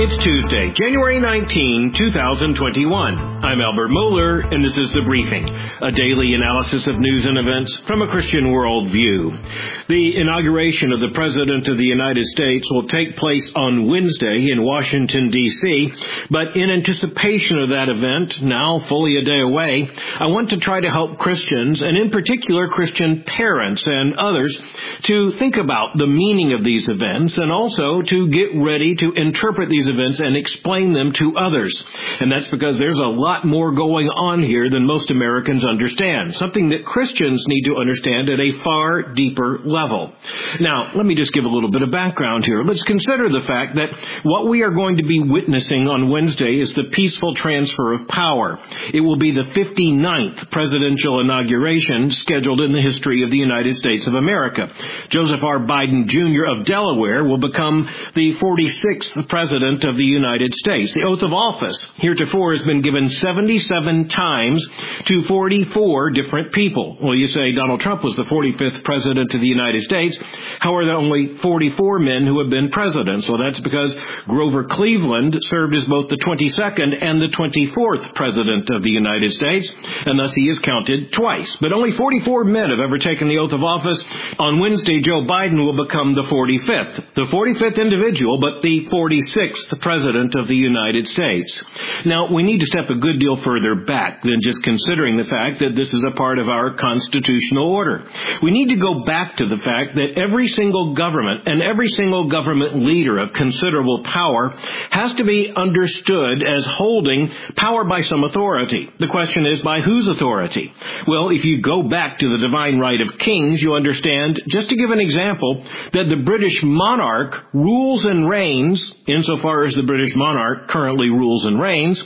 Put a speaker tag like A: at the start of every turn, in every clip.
A: It's Tuesday, January 19, 2021. I'm Albert Mohler, and this is The Briefing, a daily analysis of news and events from a Christian worldview. The inauguration of the President of the United States will take place on Wednesday in Washington, D.C., but in anticipation of that event, now fully a day away, I want to try to help Christians, and in particular Christian parents and others, to think about the meaning of these events and also to get ready to interpret these events and explain them to others. And that's because there's a lot more going on here than most Americans understand, something that Christians need to understand at a far deeper level. Now, let me just give a little bit of background here. Let's consider the fact that what we are going to be witnessing on Wednesday is the peaceful transfer of power. It will be the 59th presidential inauguration scheduled in the history of the United States of America. Joseph R. Biden, Jr. of Delaware will become the 46th president of the United States. The oath of office heretofore has been given 77 times to 44 different people. Well, you say Donald Trump was the 45th president of the United States. How are there only 44 men who have been presidents? Well, that's because Grover Cleveland served as both the 22nd and the 24th president of the United States, and thus he is counted twice. But only 44 men have ever taken the oath of office. On Wednesday, Joe Biden will become the 45th individual, but the 46th president of the United States. Now, we need to step a good deal further back than just considering the fact that this is a part of our constitutional order. We need to go back to the fact that every single government and every single government leader of considerable power has to be understood as holding power by some authority. The question is, by whose authority? Well, if you go back to the divine right of kings, you understand, just to give an example, that the British monarch rules and reigns, insofar as the British monarch currently rules and reigns,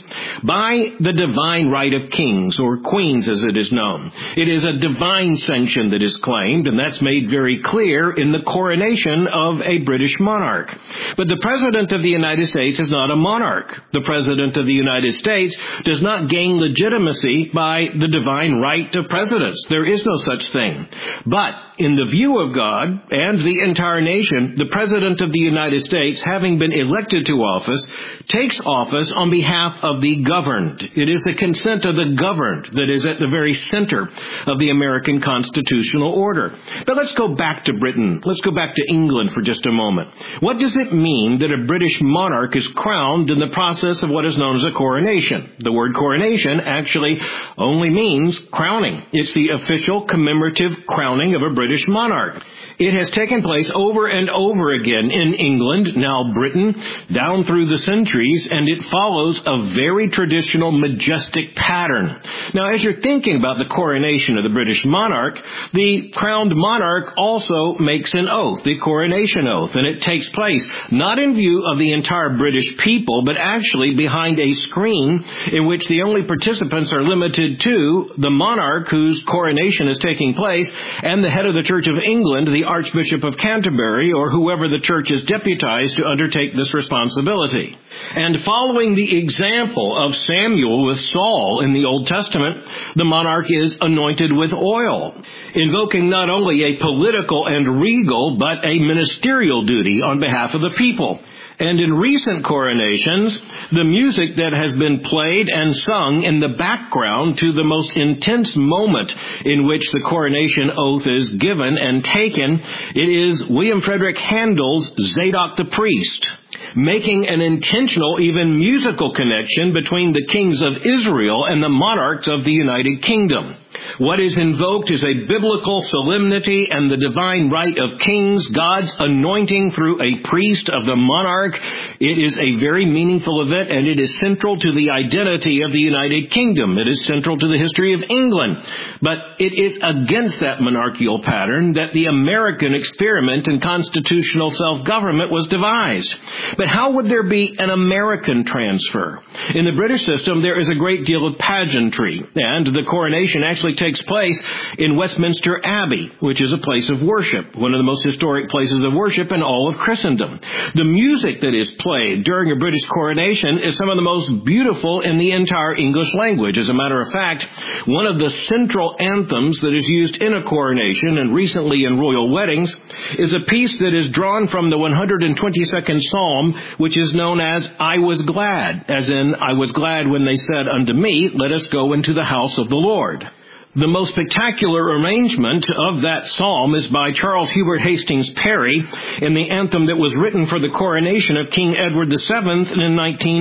A: by the divine right of kings, or queens as it is known. It is a divine sanction that is claimed, and that's made very clear in the coronation of a British monarch. But the President of the United States is not a monarch. The President of the United States does not gain legitimacy by the divine right of presidents. There is no such thing. But in the view of God and the entire nation, the President of the United States, having been elected to office, takes office on behalf of the governed. It is the consent of the governed that is at the very center of the American constitutional order. But let's go back to Britain. Let's go back to England for just a moment. What does it mean that a British monarch is crowned in the process of what is known as a coronation? The word coronation actually only means crowning. It's the official commemorative crowning of a British monarch. It has taken place over and over again in England, now Britain, down through the centuries, and it follows a very traditional, majestic pattern. Now, as you're thinking about the coronation of the British monarch, the crowned monarch also makes an oath, the coronation oath, and it takes place not in view of the entire British people, but actually behind a screen in which the only participants are limited to the monarch whose coronation is taking place and the head of the Church of England, the Archbishop of Canterbury, or whoever the church is deputized to undertake this responsibility. And following the example of Samuel with Saul in the Old Testament, the monarch is anointed with oil, invoking not only a political and regal, but a ministerial duty on behalf of the people. And in recent coronations, the music that has been played and sung in the background to the most intense moment in which the coronation oath is given and taken, it is William Frederick Handel's Zadok the Priest, making an intentional, even musical connection between the kings of Israel and the monarchs of the United Kingdom. What is invoked is a biblical solemnity and the divine right of kings, God's anointing through a priest of the monarch. It is a very meaningful event, and it is central to the identity of the United Kingdom. It is central to the history of England. But it is against that monarchical pattern that the American experiment in constitutional self-government was devised. But how would there be an American transfer? In the British system, there is a great deal of pageantry, and the coronation actually takes takes place in Westminster Abbey, which is a place of worship, one of the most historic places of worship in all of Christendom. The music that is played during a British coronation is some of the most beautiful in the entire English language. As a matter of fact, one of the central anthems that is used in a coronation and recently in royal weddings is a piece that is drawn from the 122nd Psalm, which is known as I Was Glad, as in, I was glad when they said unto me, let us go into the house of the Lord. The most spectacular arrangement of that psalm is by Charles Hubert Hastings Perry in the anthem that was written for the coronation of King Edward VII in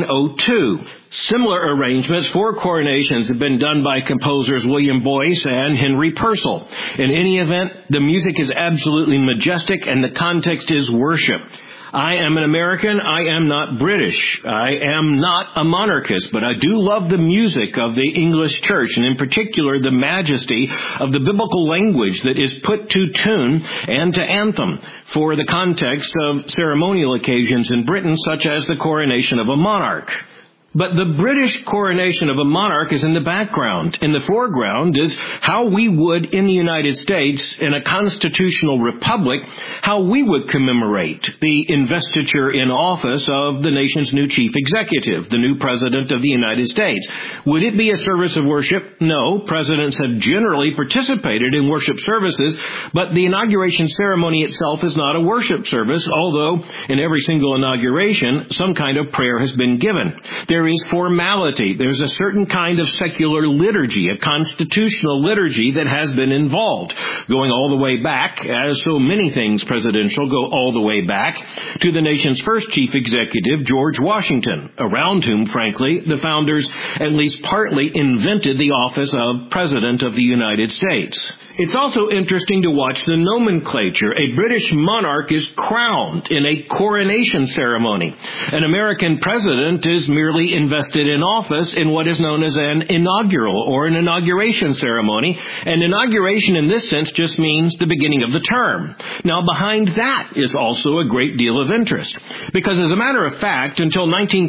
A: 1902. Similar arrangements for coronations have been done by composers William Boyce and Henry Purcell. In any event, the music is absolutely majestic and the context is worship. I am an American. I am not British. I am not a monarchist, but I do love the music of the English church, and in particular the majesty of the biblical language that is put to tune and to anthem for the context of ceremonial occasions in Britain, such as the coronation of a monarch. But the British coronation of a monarch is in the background. In the foreground is how we would, in the United States, in a constitutional republic, how we would commemorate the investiture in office of the nation's new chief executive, the new president of the United States. Would it be a service of worship? No. Presidents have generally participated in worship services, but the inauguration ceremony itself is not a worship service, although in every single inauguration, some kind of prayer has been given. There is formality. There's a certain kind of secular liturgy, a constitutional liturgy that has been involved, going all the way back, as so many things presidential go all the way back, to the nation's first chief executive, George Washington, around whom, frankly, the founders at least partly invented the office of President of the United States. It's also interesting to watch the nomenclature. A British monarch is crowned in a coronation ceremony. An American president is merely invested in office in what is known as an inaugural or an inauguration ceremony. And inauguration in this sense just means the beginning of the term. Now, behind that is also a great deal of interest. Because as a matter of fact, until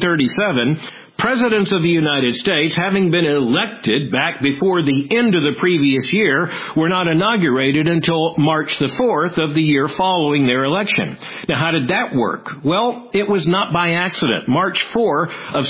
A: 1937, presidents of the United States, having been elected back before the end of the previous year, were not inaugurated until March the 4th of the year following their election. Now, how did that work? Well, it was not by accident. March 4 of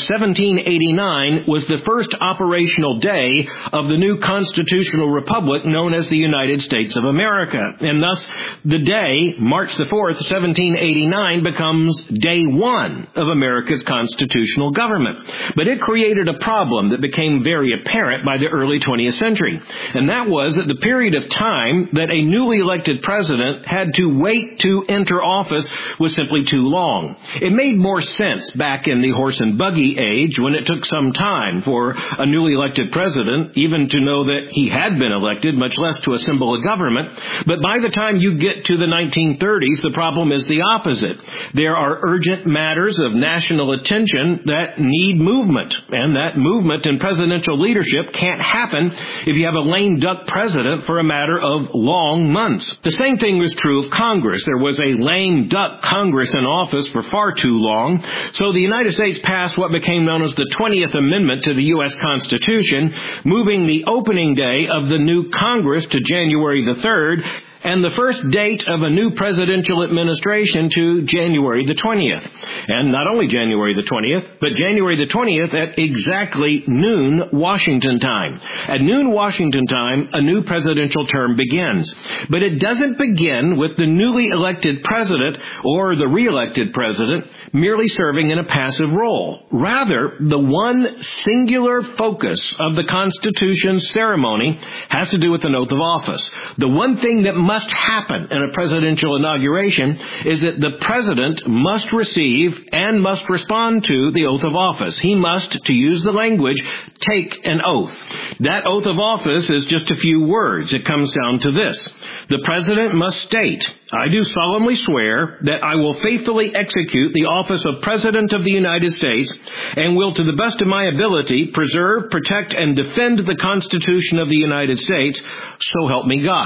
A: 1789 was the first operational day of the new constitutional republic known as the United States of America. And thus, the day, March the 4th, 1789, becomes day one of America's constitutional government. But it created a problem that became very apparent by the early 20th century. And that was that the period of time that a newly elected president had to wait to enter office was simply too long. It made more sense back in the horse and buggy age when it took some time for a newly elected president even to know that he had been elected, much less to assemble a government. But by the time you get to the 1930s, the problem is the opposite. There are urgent matters of national attention that need movement, and that movement in presidential leadership can't happen if you have a lame duck president for a matter of long months. The same thing was true of Congress. There was a lame duck Congress in office for far too long, so the United States passed what became known as the 20th Amendment to the U.S. Constitution, moving the opening day of the new Congress to January the 3rd, and the first date of a new presidential administration to January the 20th. And not only January the 20th, but January the 20th at exactly noon Washington time. At noon Washington time, a new presidential term begins. But it doesn't begin with the newly elected president or the re-elected president merely serving in a passive role. Rather, the one singular focus of the Constitution's ceremony has to do with an oath of office. The one thing that must happen in a presidential inauguration is that the president must receive and must respond to the oath of office. He must, to use the language, take an oath. That oath of office is just a few words. It comes down to this. The president must state, I do solemnly swear that I will faithfully execute the office of President of the United States and will, to the best of my ability, preserve, protect, and defend the Constitution of the United States, so help me God.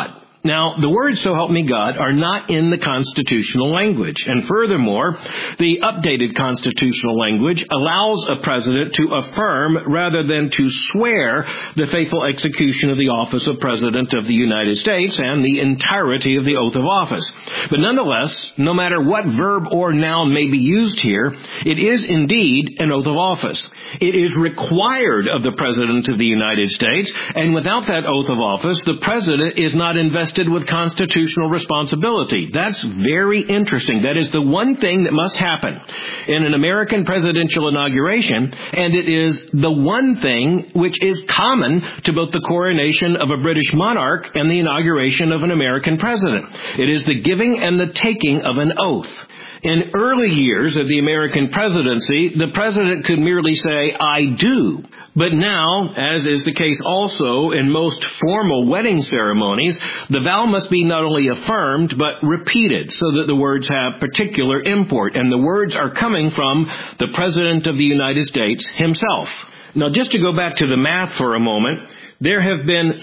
A: Now, the words "so help me God" are not in the constitutional language. And furthermore, the updated constitutional language allows a president to affirm rather than to swear the faithful execution of the office of President of the United States and the entirety of the oath of office. But nonetheless, no matter what verb or noun may be used here, it is indeed an oath of office. It is required of the President of the United States, and without that oath of office, the President is not invested with constitutional responsibility. That's very interesting. That is the one thing that must happen in an American presidential inauguration, and it is the one thing which is common to both the coronation of a British monarch and the inauguration of an American president. It is the giving and the taking of an oath. In early years of the American presidency, the president could merely say, "I do." But now, as is the case also in most formal wedding ceremonies, the vow must be not only affirmed, but repeated, so that the words have particular import. And the words are coming from the President of the United States himself. Now, just to go back to the math for a moment, there have been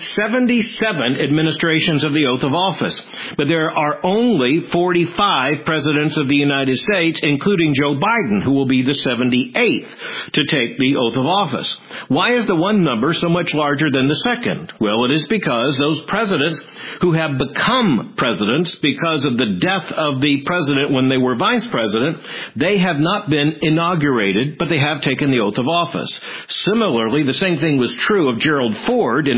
A: 77 administrations of the oath of office, but there are only 45 presidents of the United States, including Joe Biden, who will be the 78th to take the oath of office. Why is the one number so much larger than the second? Well, it is because those presidents who have become presidents because of the death of the president when they were vice president, they have not been inaugurated, but they have taken the oath of office. Similarly, the same thing was true of Gerald Ford in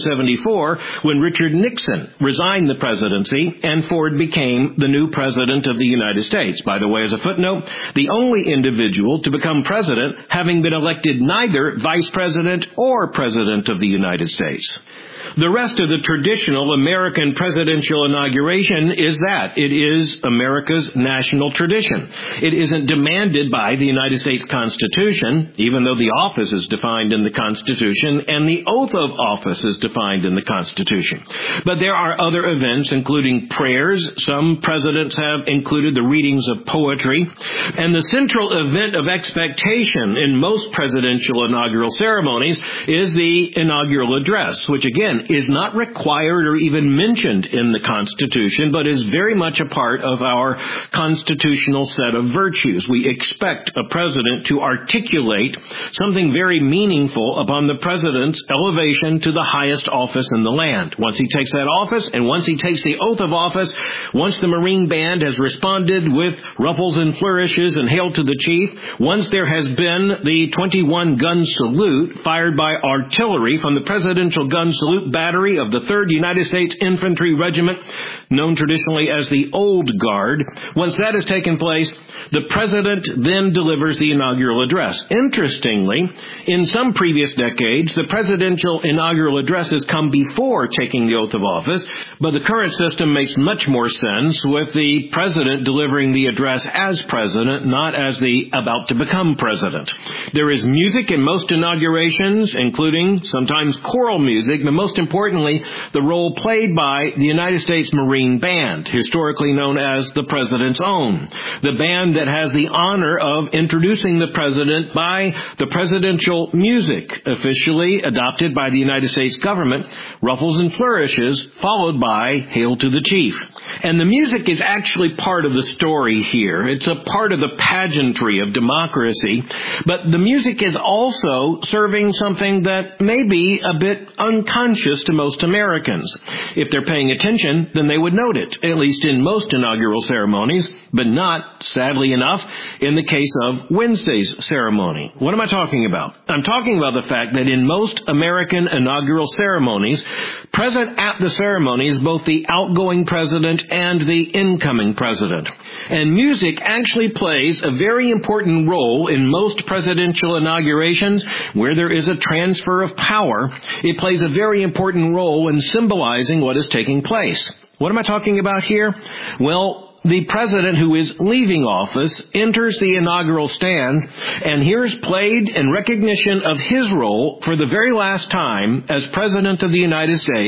A: 1974 when Richard Nixon resigned the presidency and Ford became the new president of the United States. By the way, as a footnote, the only individual to become president having been elected neither vice president or president of the United States. The rest of the traditional American presidential inauguration is that. It is America's national tradition. It isn't demanded by the United States Constitution, even though the office is defined in the Constitution and the oath of office is defined in the Constitution. But there are other events, including prayers. Some presidents have included the readings of poetry. And the central event of expectation in most presidential inaugural ceremonies is the inaugural address, which again is not required or even mentioned in the Constitution, but is very much a part of our constitutional set of virtues. We expect a president to articulate something very meaningful upon the president's elevation to the highest office in the land. Once he takes that office, and once he takes the oath of office, once the Marine Band has responded with ruffles and flourishes and hail to the chief, once there has been the 21-gun salute fired by artillery from the Presidential Gun Salute Battery of the 3rd United States Infantry Regiment, known traditionally as the Old Guard. Once that has taken place, the president then delivers the inaugural address. Interestingly, in some previous decades, the presidential inaugural addresses come before taking the oath of office, but the current system makes much more sense with the president delivering the address as president, not as the about to become president. There is music in most inaugurations, including sometimes choral music, but most importantly, the role played by the United States Marine Band, historically known as the President's Own. The band that has the honor of introducing the president by the presidential music, officially adopted by the United States government, ruffles and flourishes, followed by Hail to the Chief. And the music is actually part of the story here. It's a part of the pageantry of democracy, but the music is also serving something that may be a bit unconscious to most Americans. If they're paying attention, then they would note it, at least in most inaugural ceremonies, but not, sadly enough, in the case of Wednesday's ceremony. What am I talking about? I'm talking about the fact that in most American inaugural ceremonies, present at the ceremony is both the outgoing president and the incoming president. And music actually plays a very important role in most presidential inaugurations where there is a transfer of power. It plays a very important role in symbolizing what is taking place. What am I talking about here? Well, the president who is leaving office enters the inaugural stand and hears played in recognition of his role for the very last time as president of the United States,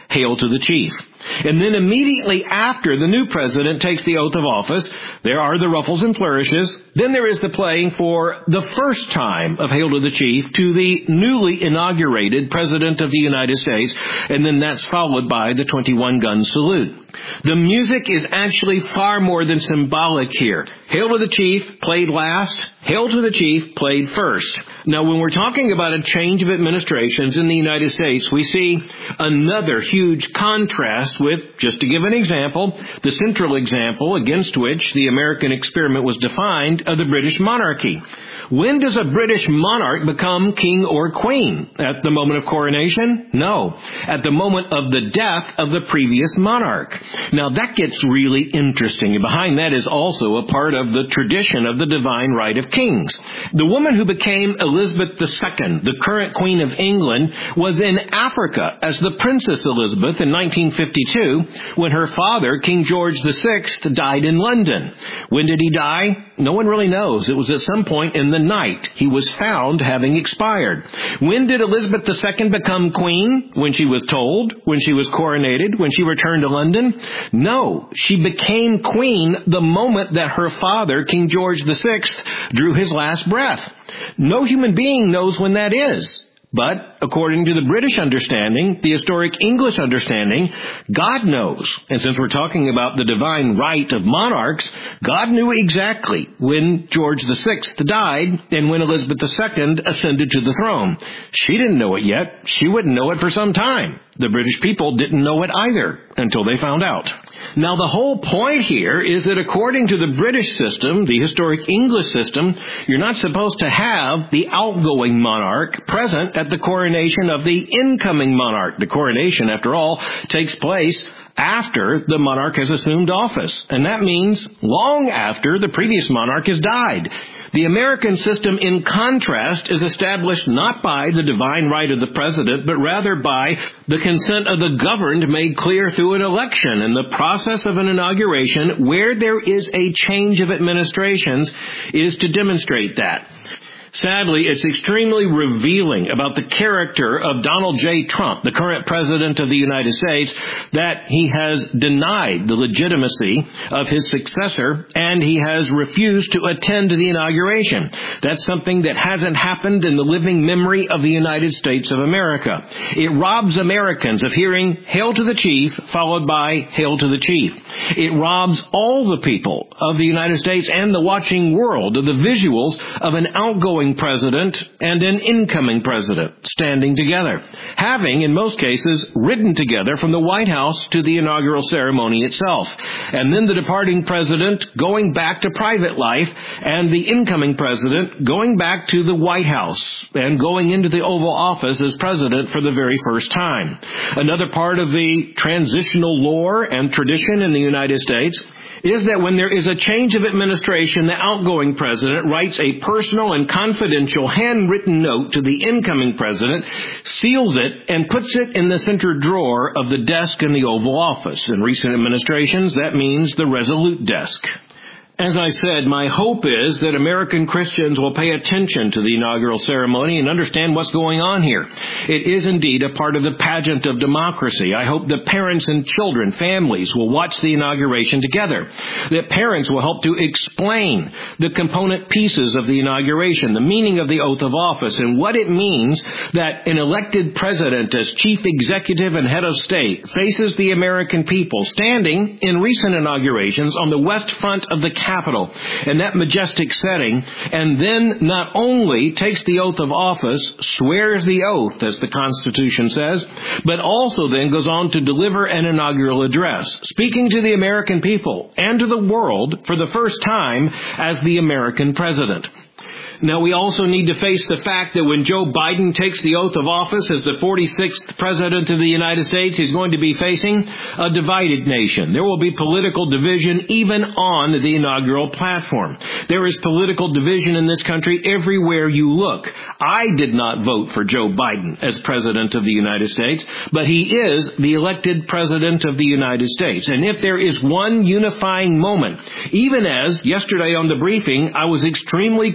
A: "Hail to the Chief." And then immediately after the new president takes the oath of office, there are the ruffles and flourishes. Then there is the playing for the first time of "Hail to the Chief" to the newly inaugurated President of the United States, and then that's followed by the 21-gun salute. The music is actually far more than symbolic here. "Hail to the Chief" played last, "Hail to the Chief" played first. Now, when we're talking about a change of administrations in the United States, we see another huge contrast with, just to give an example, the central example against which the American experiment was defined of the British monarchy. When does a British monarch become king or queen? At the moment of coronation? No. At the moment of the death of the previous monarch. Now that gets really interesting. And behind that is also a part of the tradition of the divine right of kings. The woman who became Elizabeth II, the current Queen of England, was in Africa as the Princess Elizabeth in 1952 when her father, King George VI, died in London. When did he die? No one really knows. It was at some point in the night. He was found having expired. When did Elizabeth II become queen? When she was told? When she was coronated? When she returned to London? No. She became queen the moment that her father, King George VI, drew his last breath. No human being knows when that is. But according to the British understanding, the historic English understanding, God knows. And since we're talking about the divine right of monarchs, God knew exactly when George VI died and when Elizabeth II ascended to the throne. She didn't know it yet. She wouldn't know it for some time. The British people didn't know it either until they found out. Now, the whole point here is that according to the British system, the historic English system, you're not supposed to have the outgoing monarch present at the coronation of the incoming monarch. The coronation, after all, takes place after the monarch has assumed office. And that means long after the previous monarch has died. The American system, in contrast, is established not by the divine right of the president, but rather by the consent of the governed made clear through an election. And the process of an inauguration, where there is a change of administrations, is to demonstrate that. Sadly, it's extremely revealing about the character of Donald J. Trump, the current president of the United States, that he has denied the legitimacy of his successor and he has refused to attend the inauguration. That's something that hasn't happened in the living memory of the United States of America. It robs Americans of hearing "Hail to the Chief" followed by "Hail to the Chief." It robs all the people of the United States and the watching world of the visuals of an outgoing president and an incoming president standing together, having, in most cases, ridden together from the White House to the inaugural ceremony itself, and then the departing president going back to private life and the incoming president going back to the White House and going into the Oval Office as president for the very first time. Another part of the transitional lore and tradition in the United States is that when there is a change of administration, the outgoing president writes a personal and confidential handwritten note to the incoming president, seals it, and puts it in the center drawer of the desk in the Oval Office. In recent administrations, that means the Resolute desk. As I said, my hope is that American Christians will pay attention to the inaugural ceremony and understand what's going on here. It is indeed a part of the pageant of democracy. I hope that parents and children, families, will watch the inauguration together. That parents will help to explain the component pieces of the inauguration, the meaning of the oath of office, and what it means that an elected president as chief executive and head of state faces the American people, standing in recent inaugurations on the west front of the Capitol in that majestic setting, and then not only takes the oath of office, swears the oath, as the Constitution says, but also then goes on to deliver an inaugural address, speaking to the American people and to the world for the first time as the American president. Now, we also need to face the fact that when Joe Biden takes the oath of office as the 46th president of the United States, he's going to be facing a divided nation. There will be political division even on the inaugural platform. There is political division in this country everywhere you look. I did not vote for Joe Biden as president of the United States, but he is the elected president of the United States. And if there is one unifying moment, even as yesterday on the briefing, I was extremely critical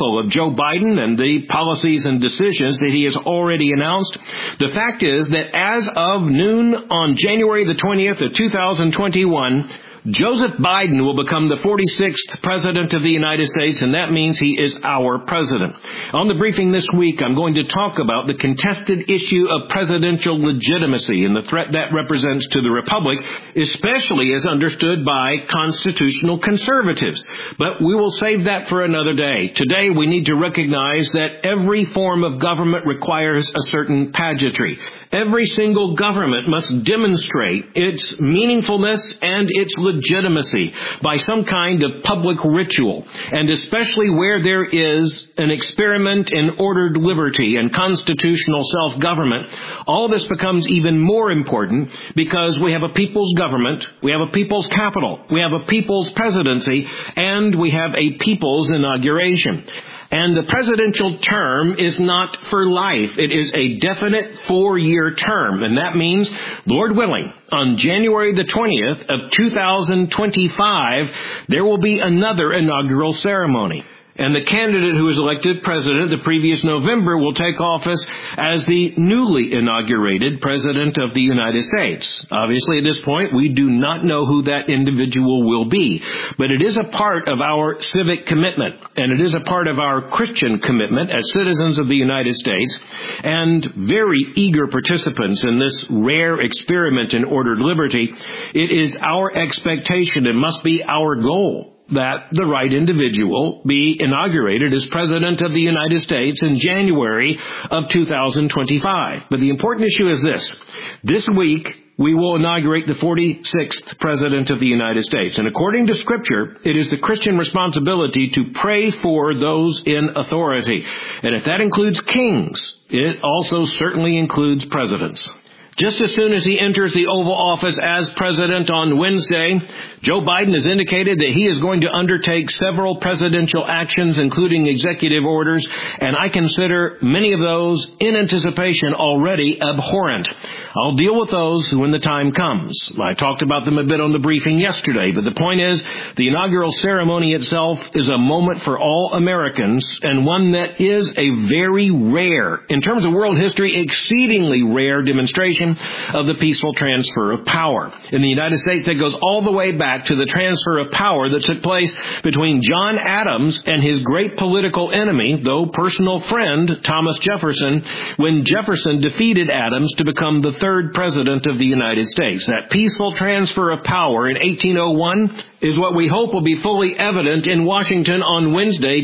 A: critical of Joe Biden and the policies and decisions that he has already announced. The fact is that as of noon on January the 20th of 2021, Joseph Biden will become the 46th President of the United States, and that means he is our President. On the briefing this week, I'm going to talk about the contested issue of presidential legitimacy and the threat that represents to the Republic, especially as understood by constitutional conservatives. But we will save that for another day. Today, we need to recognize that every form of government requires a certain pageantry. Every single government must demonstrate its meaningfulness and its legitimacy by some kind of public ritual, and especially where there is an experiment in ordered liberty and constitutional self-government, all this becomes even more important because we have a people's government, we have a people's capital, we have a people's presidency, and we have a people's inauguration. And the presidential term is not for life. It is a definite 4-year term. And that means, Lord willing, on January the 20th of 2025, there will be another inaugural ceremony. And the candidate who was elected president the previous November will take office as the newly inaugurated president of the United States. Obviously, at this point, we do not know who that individual will be. But it is a part of our civic commitment, and it is a part of our Christian commitment as citizens of the United States, and very eager participants in this rare experiment in ordered liberty. It is our expectation, it must be our goal, that the right individual be inaugurated as President of the United States in January of 2025. But the important issue is this. This week, we will inaugurate the 46th President of the United States. And according to Scripture, it is the Christian responsibility to pray for those in authority. And if that includes kings, it also certainly includes presidents. Just as soon as he enters the Oval Office as president on Wednesday, Joe Biden has indicated that he is going to undertake several presidential actions, including executive orders, and I consider many of those in anticipation already abhorrent. I'll deal with those when the time comes. I talked about them a bit on the briefing yesterday, but the point is, the inaugural ceremony itself is a moment for all Americans, and one that is a very rare, in terms of world history, exceedingly rare demonstration of the peaceful transfer of power. In the United States, that goes all the way back to the transfer of power that took place between John Adams and his great political enemy, though personal friend, Thomas Jefferson, when Jefferson defeated Adams to become the third president of the United States. That peaceful transfer of power in 1801 is what we hope will be fully evident in Washington on Wednesday,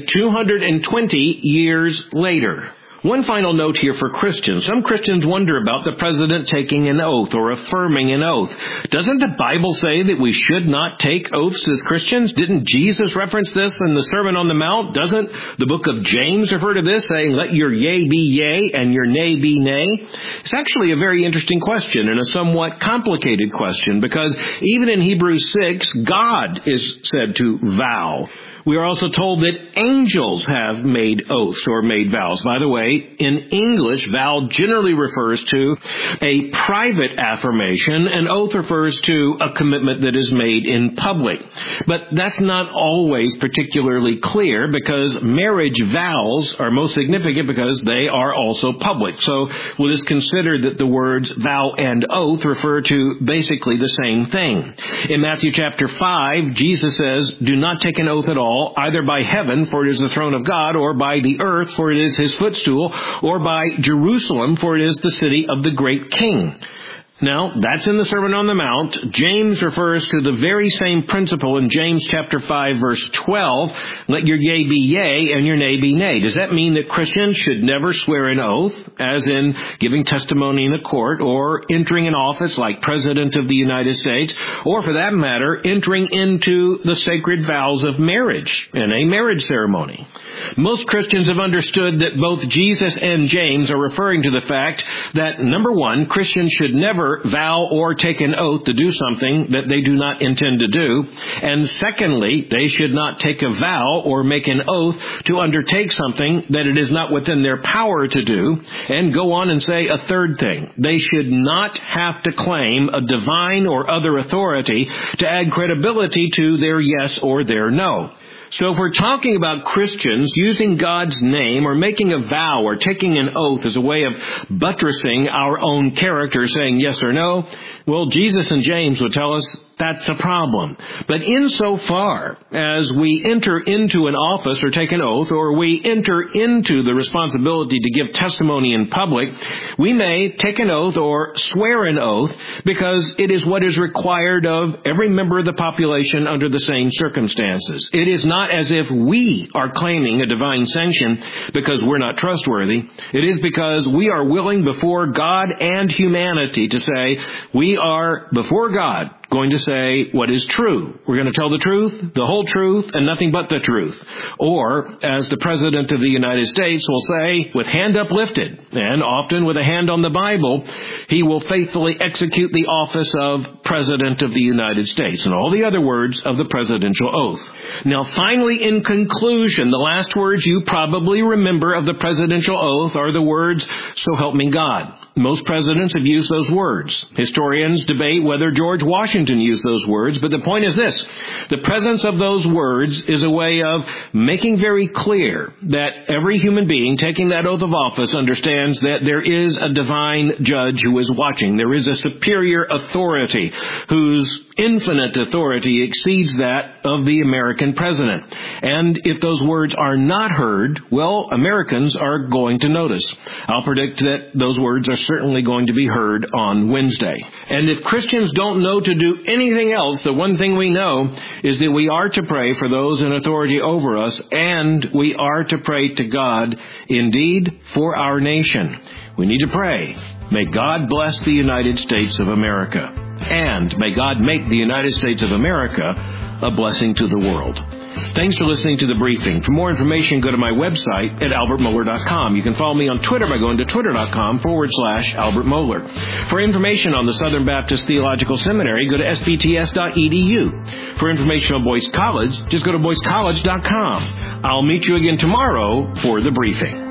A: 220 years later. One final note here for Christians. Some Christians wonder about the president taking an oath or affirming an oath. Doesn't the Bible say that we should not take oaths as Christians? Didn't Jesus reference this in the Sermon on the Mount? Doesn't the book of James refer to this, saying, let your yea be yea and your nay be nay? It's actually a very interesting question and a somewhat complicated question, because even in Hebrews 6, God is said to vow. We are also told that angels have made oaths or made vows. By the way, in English, vow generally refers to a private affirmation. An oath refers to a commitment that is made in public. But that's not always particularly clear, because marriage vows are most significant because they are also public. So we'll just consider that the words vow and oath refer to basically the same thing. In Matthew chapter 5, Jesus says, do not take an oath at all, either by heaven, for it is the throne of God, or by the earth, for it is his footstool, or by Jerusalem, for it is the city of the great king. Now, that's in the Sermon on the Mount. James refers to the very same principle in James chapter 5, verse 12. Let your yea be yea and your nay be nay. Does that mean that Christians should never swear an oath, as in giving testimony in a court, or entering an office like President of the United States, or for that matter, entering into the sacred vows of marriage in a marriage ceremony? Most Christians have understood that both Jesus and James are referring to the fact that, number one, Christians should never never vow or take an oath to do something that they do not intend to do. And secondly, they should not take a vow or make an oath to undertake something that it is not within their power to do. And go on and say a third thing. They should not have to claim a divine or other authority to add credibility to their yes or their no. So if we're talking about Christians using God's name or making a vow or taking an oath as a way of buttressing our own character, saying yes or no, well, Jesus and James would tell us that's a problem. But insofar as we enter into an office or take an oath, or we enter into the responsibility to give testimony in public, we may take an oath or swear an oath because it is what is required of every member of the population under the same circumstances. It is not as if we are claiming a divine sanction because we're not trustworthy. It is because we are willing before God and humanity to say we are before God going to say what is true. We're going to tell the truth, the whole truth, and nothing but the truth. Or, as the President of the United States will say, with hand uplifted, and often with a hand on the Bible, he will faithfully execute the office of President of the United States, and all the other words of the presidential oath. Now, finally, in conclusion, the last words you probably remember of the presidential oath are the words, "So help me God." Most presidents have used those words. Historians debate whether George Washington used those words, but the point is this. The presence of those words is a way of making very clear that every human being taking that oath of office understands that there is a divine judge who is watching. There is a superior authority whose infinite authority exceeds that of the American president. And if those words are not heard, well, Americans are going to notice. I'll predict that those words are certainly going to be heard on Wednesday. And if Christians don't know to do anything else, the one thing we know is that we are to pray for those in authority over us, and we are to pray to God, indeed, for our nation. We need to pray. May God bless the United States of America. And may God make the United States of America a blessing to the world. Thanks for listening to The Briefing. For more information, go to my website at albertmohler.com. You can follow me on Twitter by going to twitter.com/Albert Mohler. For information on the Southern Baptist Theological Seminary, go to sbts.edu. For information on Boyce College, just go to boycecollege.com. I'll meet you again tomorrow for The Briefing.